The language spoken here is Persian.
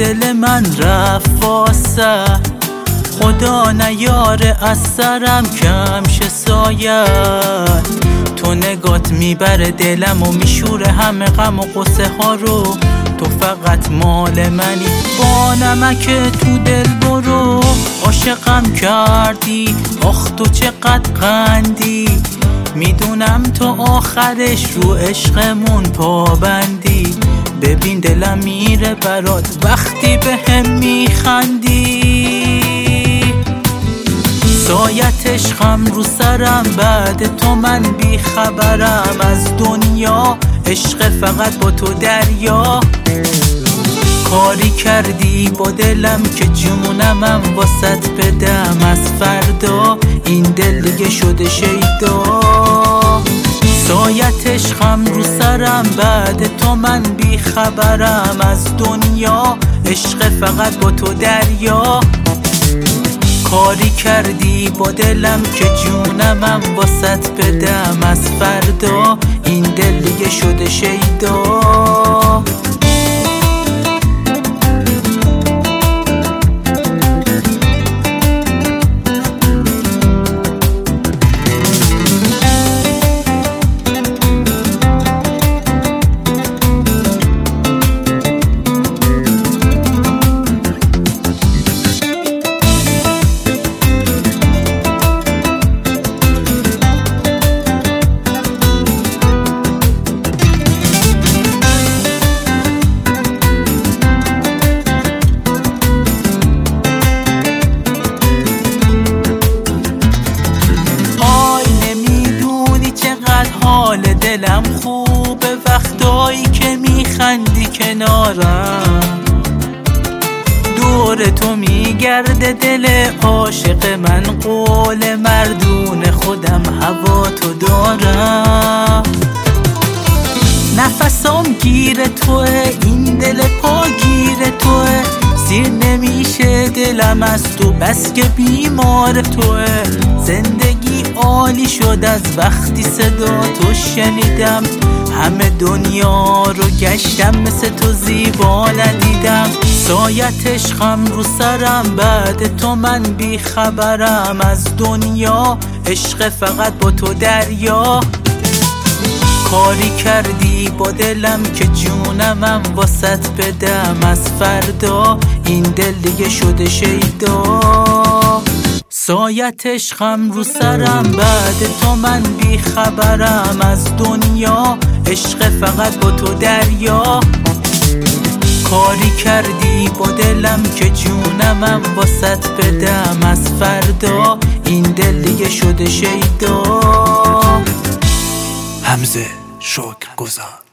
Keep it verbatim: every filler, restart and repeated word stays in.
دل من رفت واسه، خدا نیاره از سرم کم شه سایت. تو نگات میبره دلم و میشوره همه غم و قصه ها رو. تو فقط مال منی با نمک تو دل برو. عاشقم کردی آخ تو چقدر قندی، میدونم تو آخرش رو عشقمون پابندی. ببین دلم میره برات وقتی به هم میخندی. سایت عشقم رو سرم بعد تو من بیخبرم از دنیا. عشق فقط با تو دریا. کاری کردی با دلم که جونمم واسط بدم از فردا. این دل دیگه شده شیدا. سایت عشقم رو سرم بعد تو من بیخبرم از دنیا. عشق فقط با تو دریا. کاری کردی با دلم که جونمم واسط بدم از فردا. این دل دیگه شده شیدا. حال دلم خوبه وقتایی که میخندی کنارم. دور تو میگرده دل عاشق من، قول مردون خودم هوا تو دارم. نفسام گیر توه این دل پا گیر توه. سیر نمیشه دلم از تو بس که بیمار توه. زندگی عالی شد از وقتی صدا تو شنیدم. همه دنیا رو گشتم مثل تو زیبا ندیدم. سایت عشقم رو سرم بعد تو من بیخبرم از دنیا. عشق فقط با تو دریا. کاری کردی با دلم که جونمم واسط بدم از فردا. این دل دیگه شده شیدا. سایت عشقم رو سرم بعد تو من بیخبرم از دنیا. عشق فقط با تو دریا. کاری کردی با دلم که جونمم واسط بدم از فردا. این دل دیگه شده شیدا. حمزه شکر گزار.